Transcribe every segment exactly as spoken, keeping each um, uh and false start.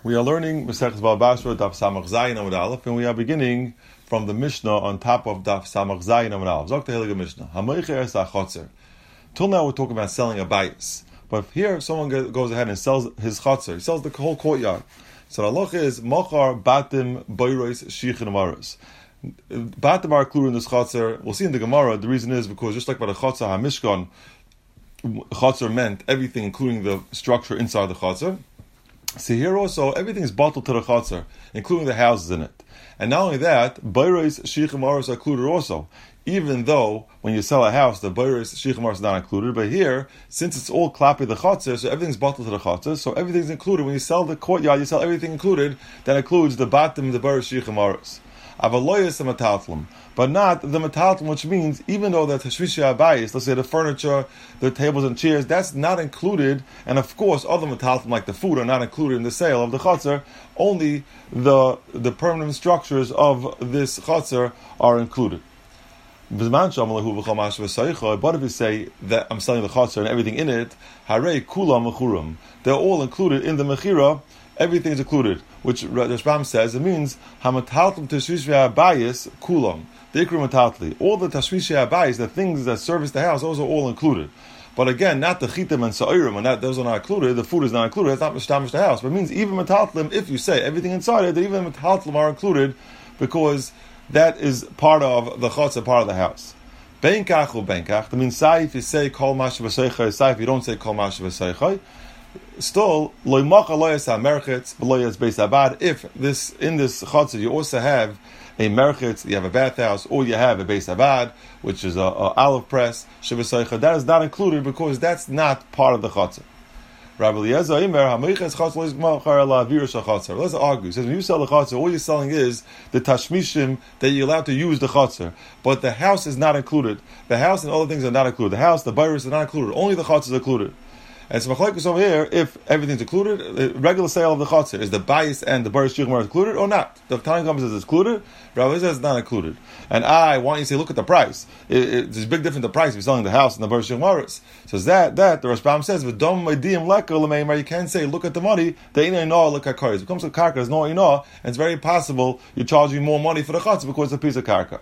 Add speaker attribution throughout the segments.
Speaker 1: We are learning Maseches Bava Basra Daf Samach Zayin Amud Aleph, and we are beginning from the Mishnah on top of Daf Samach Zayin Amud Aleph. Zok the Heilige Mishnah. Hamoicher es hachotzer. Till now we're talking about selling a bayis, but if here someone goes ahead and sells his chotzer, he sells the whole courtyard. So the halacha is machar batim boiros shichin amaros. Batim are included in this chotzer. We'll see in the Gemara. The reason is because just like by the chotzer hamishkan, chotzer meant everything, including the structure inside the chotzer. So here also, everything is bottled to the chotzer, including the houses in it. And not only that, bayros shichin amaros are included also. Even though when you sell a house, the bayros shichin amaros is not included, but here, since it's all klapi the chotzer, so everything's bottled to the chotzer, so everything's included. When you sell the courtyard, you sell everything included. That includes the batim, the bayros shichin amaros. Avaloyas the metaltlum, but not the metaltlum, which means even though the tashmishi abayis, let's say the furniture, the tables and chairs, that's not included, and of course other metaltlum like the food are not included in the sale of the chotzer. Only the the permanent structures of this chotzer are included. But if you say that I'm selling the chotzer and everything in it, harei kula mechurim, they're all included in the mechira. Everything is included, which the Rashbam says it means hamataltim tashmishi abayis kulam. The ikra matatli, all the tashmishi abayis, the things that service the house, those are all included. But again, not the chitim and sa'irim, and that those are not included. The food is not included. It's not mishtamish the house. But it means even metaltlim, if you say everything inside it, that even metaltlim are included, because that is part of the chotzer, part of the house. Benkach or benkach. That means say if you say kol mash v'seichai, say if you don't say kol mash v'seichai. Still, loymacha loyas ha-merchetz b'loyas beis abad. If this in this chotzer you also have a merchetz, you have a bathhouse, or you have a beis abad, which is a, a olive press, shivasaycha, that is not included because that's not part of the chotzer. Rabbi Eliezer Imer hamoiches chotzer loyzmachar ala avirush chotzer. Let's argue. He says when you sell the chotzer, all you're selling is the tashmishim that you're allowed to use the chotzer, but the house is not included. The house and other things are not included. The house, the bayros are not included. Only the chotzer is included. And so machlokes over here, if everything's included, the regular sale of the chotzer, is the bayis and the bayis shichin amaros included or not? The Tanya comes says it's included, Rabbi says it's not included. And I want you to say, look at the price. It, it, there's a big difference in the price if you're selling the house and the bayis shichin amaros. So that, that, the Rashbam says, v'dom ma'idiyim leker l'meimar, you can't say, look at the money, the inay no look at karis. It comes to karka, there's no inay, and it's very possible you're charging more money for the chotzer because it's a piece of karka.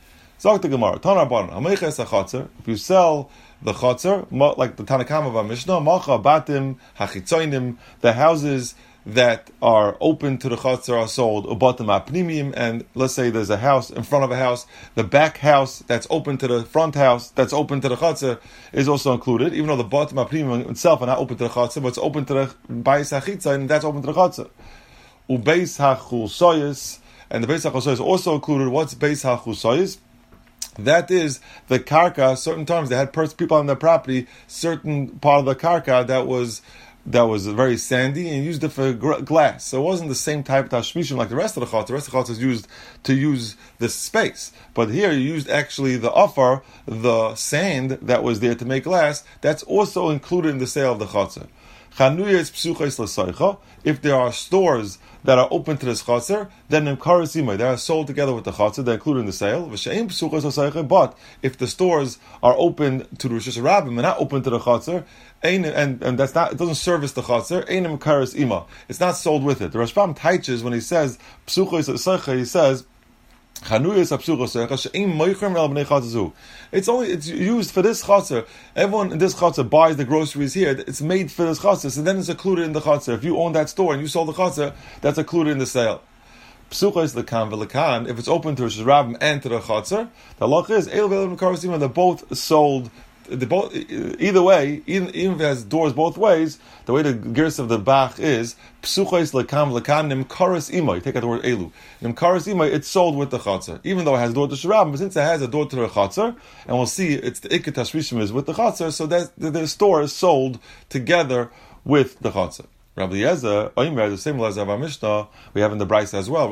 Speaker 1: Zok the Gemara, Tanar Baran, hamoiches hachotzer, if you sell the chotzer, like the Tanakam of our Mishnah, macha batim hachitzoinim, the houses that are open to the chotzer are sold, ubatim apnimim, and let's say there's a house in front of a house, the back house that's open to the front house, that's open to the chotzer, is also included, even though the batim apnimim itself are not open to the chotzer, but it's open to the bayis hachitzoin, and that's open to the chotzer. Ubeis hachulsoyis, and the beis hachulsoyis also included. What's beis hachulsoyis? That is the karka. Certain times they had pers- people on their property, certain part of the karka that was that was very sandy, and used it for gr- glass. So it wasn't the same type of tashmishim like the rest of the chotzer. The rest of the chotzer is used to use the space, but here you used actually the offer, the sand that was there to make glass. That's also included in the sale of the chotzer. If there are stores that are open to this chotzer, then they are sold together with the chotzer, they're included in the sale. But if the stores are open to the Rosh Hashanah and not open to the chotzer, and, and that's not, it doesn't service the chotzer, it's not sold with it. The Rashbam teaches when he says he says it's only it's used for this chotzer. Everyone in this chotzer buys the groceries here. It's made for this chotzer, so then it's included in the chotzer. If you own that store and you sold the chotzer, that's included in the sale. If it's open to Rosh Hashanah and to the chotzer, the halach is they're both sold. The both, either way, even, even if it has doors both ways, the way the gears of the Bach is psuchos lekam lekan nimkaris imay. Take out the word elu. Nimkaris imay. It's sold with the chotzer, even though it has a door to Sharab. But since it has a door to the chotzer, and we'll see, it's the ikket tashmishim is with the chotzer, so that the, the store is sold together with the chotzer. Rabbi Eliezer, Oimer, the same as our Mishnah, we have in the Brisa as well.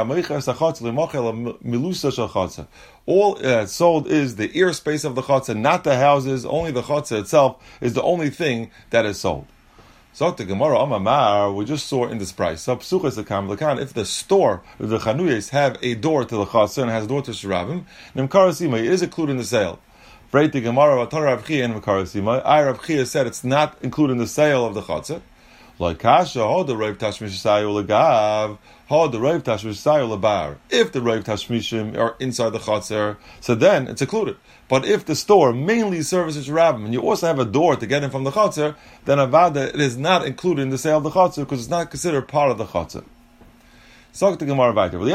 Speaker 1: All uh, sold is the ear space of the chotzer, not the houses. Only the chotzer itself is the only thing that is sold. So the Gemara Amamar, we just saw in this price. If the store, if the chanuyes have a door to the chotzer and has a door to Sharabim, it is included in the sale. Right, the Gemara, I Rav Chia said it's not included in the sale of the chotzer. Like kasha, ho the reiv tashmishayu legav, ho the reiv tashmishayu lebar. If the reiv tashmishim are inside the chotzer, so then it's included. But if the store mainly services rabbim, and you also have a door to get in from the chotzer, then avada it is not included in the sale of the chotzer because it's not considered part of the chotzer. So the Gemara back there.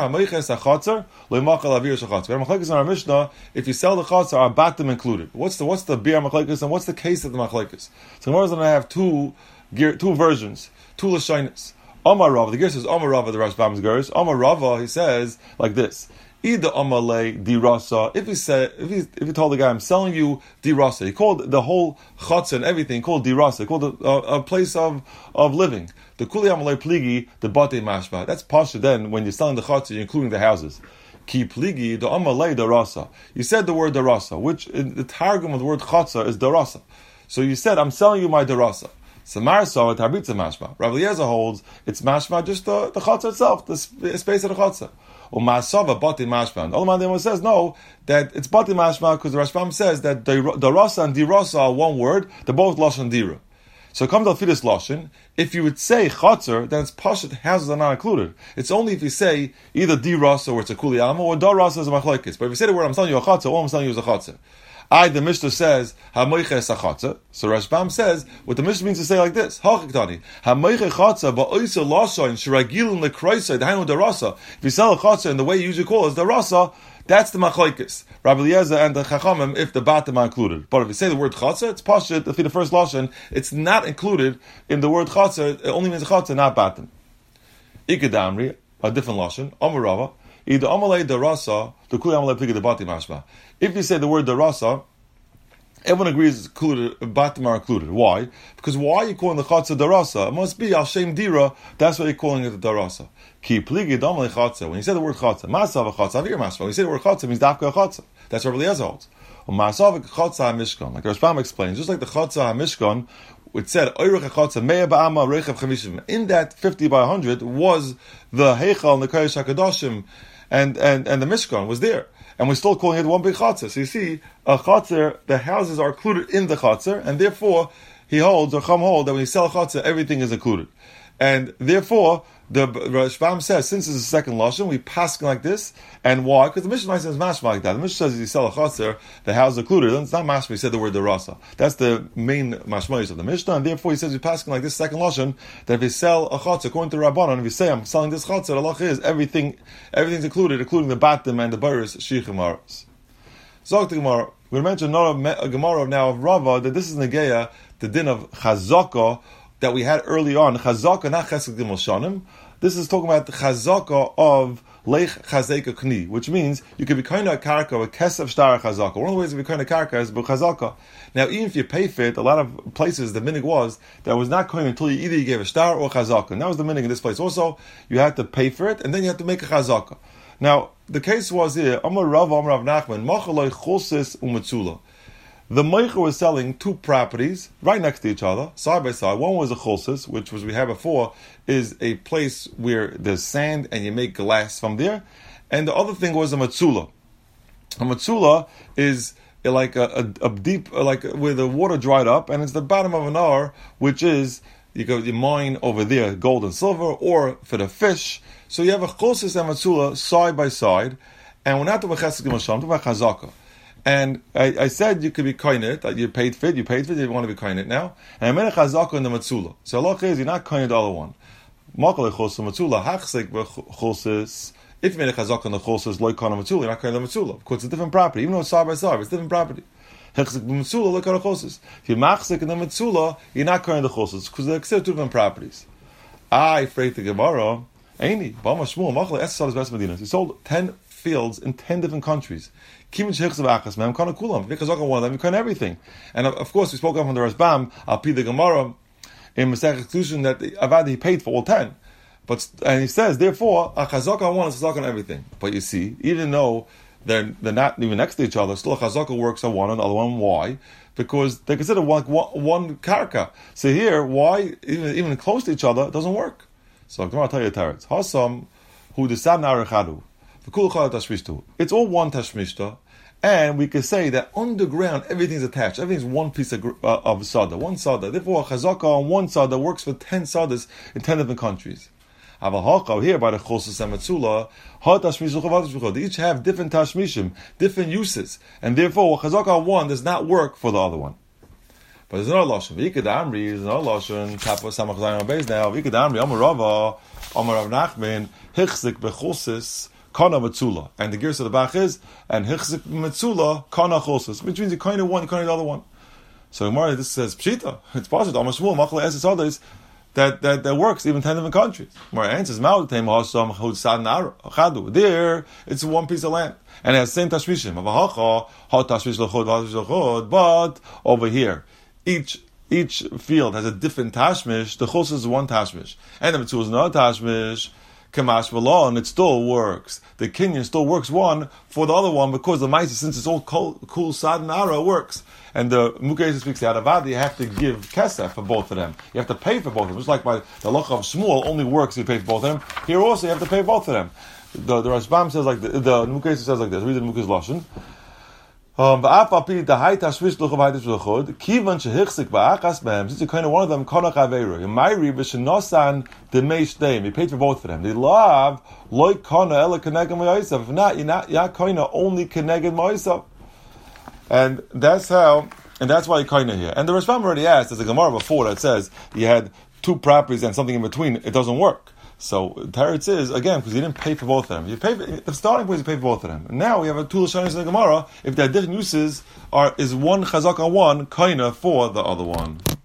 Speaker 1: If you sell the chotzer, are batim included? What's the what's the beer machlekes and what's the case of the machlekes? So Gemara is going to have two two versions, two lashonos. Amar Rava, the gear says Amar Rava, the Rashbam's gears. Amar Rava, he says like this. Either Amalei dirasa. If he said, if he if he told the guy, I'm selling you dirasa, he called the whole chotzer and everything called dirasa, he called it a, a place of, of living. The kuli Amalei pligi, the bate mashba. That's pasha. Then when you're selling the chotzer, you're including the houses. Ki pligi the Amalei darasa. You said the word darasa, which in the targum of the word chotzer is darasa. So you said, I'm selling you my darasa. Samar saw it harbitza mashma. Rav Eliezer holds it's mashma just the the chotzer itself, the space of the chotzer. Or Masava Bati Mashma. The Ulama says no, that it's Bati Mashma because the Rashbam says that the Rasa and Dirasa are one word, they're both Lashon Dira. So it comes to Fidus Lashon. If you would say Chotzer, then it's Pashat, houses are not included. It's only if you say either Dirasa or it's a Kuli Alma or Darasa is a Machlekes. But if you say the word I'm telling you a Chotzer, all I'm telling you is a Chotzer. I, the Mishnah says, HaMoiche es HaChatza. So Rashbam says, what the Mishnah means to say like this, HaChiktani, HaMoiche Chatza ba'oisa lasha in shiragilun lekroisa d'hainu darasa. If you sell a Chatza and the way you usually call it is darasa, that's the Machlekes. Rabbi Eliezer and the Chachamim, if the Batim are included. But if you say the word Chatza, it's Pashut, if the first Lashon, it's not included in the word Chatza, it only means Chatza, not Batim. Ikadamri, a different Lashon, Amarava, either Amalei darasa, the Kuli Amalei pligi the Bati Mashma. If you say the word darasa, everyone agrees it's included, batim are included. Why? Because why are you calling the chotzer darasa? It must be al shem dira. That's why you're calling it the darasa. Ki pligi damle chotzer. When you say the word chotzer, masav chotzer, avir masva. When you say the word chotzer, it means dafka chotzer. That's what Rabbi Eliezer holds. Masav chotzer hamishkan. Like the Rashbam explains, just like the chotzer hamishkan, it said oirech chotzer mea ba'ama reichav chamishim. In that fifty by hundred was the heichal and the kodesh hakadoshim, and and and the mishkan was there. And we're still calling it one big chatzar. So you see, a chatzar, the houses are included in the chatzar, and therefore he holds, or Chum hold, that when you sell a chatzar, everything is included. And therefore, the Rashbam says, since it's a second lashon, we pass like this. And why? Because the Mishnah says mashma like that. The Mishnah says you sell a chatzar, the house is included. It's not mashma. He said the word derasa. That's the main mashmayis of the Mishnah. And therefore, he says we pass like this second lashon that if you sell a chatzar according to Rabbanan, if you say I'm selling this chatzar, the halach is everything, everything's included, including the batim and the baris shichim aros. Zog the Gemara. We mentioned not a Gemara now of Rava that this is negeya the din of chazaka that we had early on, chazaka, not chesed gimel shanim. This is talking about the chazaka of leich chazeka kni, which means you can be kind of a karka with kesef shtar chazaka. One of the ways to be kind of karka is by chazaka. Now, even if you pay for it, a lot of places the minig was that was not coined until you either you gave a star or chazaka. And that was the minig in this place. Also, you had to pay for it, and then you had to make a chazaka. Now, the case was here, Amar Rav, Amar Rav Nachman, machaloi chosis umetzula. The Meicher was selling two properties right next to each other, side by side. One was a chosis, which was we had before, is a place where there's sand and you make glass from there. And the other thing was a matzula. A matzula is like a, a, a deep, like where the water dried up, and it's the bottom of an hour, which is, you go, you mine over there gold and silver, or for the fish. So you have a chosis and matzula side by side, and we're not talking about chesed gimel sham, we're talking about chazaka. And I, I said you could be koinit, that you paid for it, you paid for it, you want to be koinit now. And I made a chazaka in the matzula. So Allah is, you're not koinit all at one. Makal chosis matzula, hachsek chosis. If you made a chazaka in the chosis, loy kana matzula, you're not koinit the matzula. Because it's a different property. Even though it's side by side, it's a different property. Hachsek matzula, loy kana chosis. If you machsek in the matzula, you're not koinit the chosis, because they're considered two different properties. I afraid the Gemara, Aini, Bama Shmuel, Machle, Esau is best Medinas. He sold ten fields in ten different countries. Kim Sheikhs of Achas, man, Kana Kulam. Because one of them, you can everything. And of, of course, we spoke of from the Rashbam, Al Pi the Gemara, in Masech Exclusion, that Avad he paid for all ten. But and he says, therefore, a chazaka on one is chazaka on everything. But you see, even though they're they're not even next to each other, still a chazaka works on one and the other one. Why? Because they consider one one, one karka. So here, why even even close to each other it doesn't work? So I'm going to tell you a teretz. Hasam hu desam narechadu. It's all one tashmishta, And we could say that underground, everything's attached. Everything's one piece of, uh, of sada, one sada. Therefore, a chazaka on one sada works for ten sadas in ten different countries. Avahaka here by the chosus and metzula, they each have different tashmishim, different uses, and therefore a chazaka on one does not work for the other one. But there's another lashon. V'ikad amri is another lashon. Kappa samach zayin on base now. V'ikad amri amar Rava, amar Rav Nachman, hichzik bechosis kana metzula. And the gears of the Bach is, and hichzik metzula kana chosis, which means you kind of one, you kind of the other one. So Gemara, this says pshita. It's possible. Amar Shmuel machle eses others that that that works even ten different countries. Gemara answers ma'utem hasam chud sad nara chadu. There, it's one piece of land. And it has the same tashmishim. Avahacha ha tashmish lechod v'tashmish lechod. But over here, Each each field has a different tashmish. The chos is one tashmish, and the mitzvah is another tashmish. Kamash v'lo, and it still works. The kinyan still works one for the other one because the ma'isa, since it's all cool, cool sad and ara, works. And the Mukayes speaks out about you have to give kesef for both of them. You have to pay for both of them. Just like by the halacha of Shmuel only works if you pay for both of them. Here also you have to pay both of them. The the Rashbam says like the, the Mukayes says like this. Read the Mukayes lashon. Um, since you're kind of one of them, you paid for both of them. They love like kana ela keneged ma'asav. If not, you're not you're kind of only keneged ma'asav. And that's how, and that's why you're kind of here. And the Rashbam already asked, there's a Gemara before that says you had two properties and something in between. It doesn't work. So Teretz is again because you didn't pay for both of them. You pay for, the starting point is you pay for both of them. And now we have a two lashonos in the Gemara. If their different uses are is one chazak on one, kaina for the other one.